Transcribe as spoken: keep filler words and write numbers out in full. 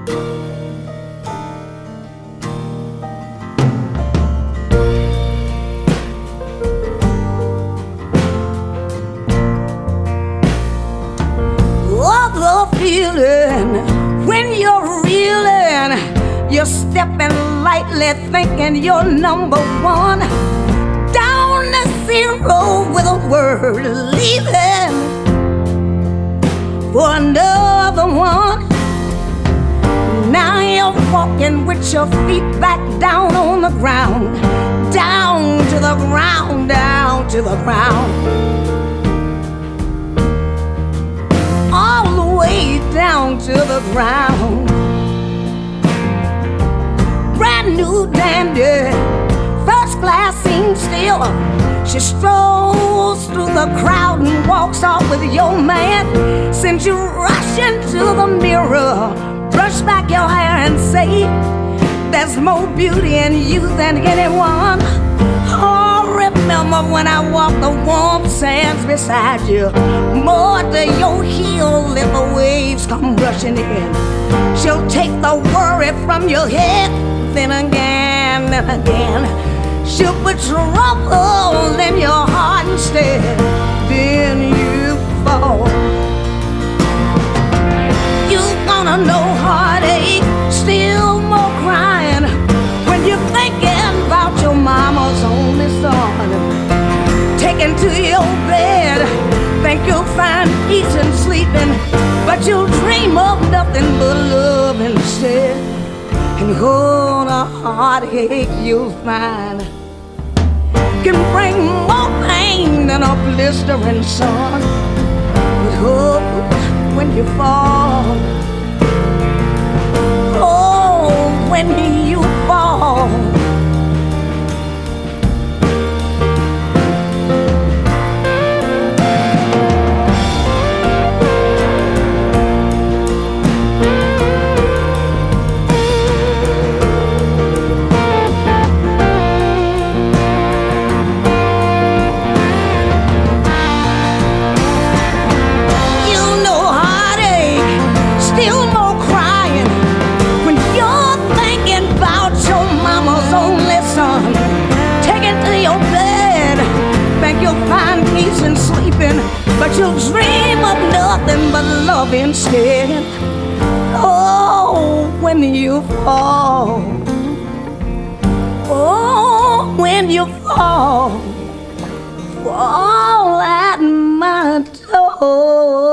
Feeling when you're reeling, you're stepping lightly, thinking you're number one. Down the zero with a word, leaving for another one. Now you're walking with your feet back down on the ground, down to the ground, down to the ground. Way down to the ground. Brand new dandy, first class scene still. She strolls through the crowd and walks off with your man. Sends you rushing to the mirror, brush back your hair and say, there's more beauty in you than anyone. Oh, remember when I walked the warm sands beside you, more to your heel if the waves come rushing in. She'll take the worry from your head, then again, then again. She'll put trouble in your heart instead. Then you fall. You're gonna know heartache, still more crying when you're thinking about your mama's only son. Taken to your bed, think you'll find peace in sleeping, but you'll dream of nothing but love instead. And oh, the heartache you'll find can bring more pain than a blistering sun. But oh, when you fall, oh, when you fall, but you'll dream of nothing but love instead. Oh, when you fall, oh, when you fall, fall at my door.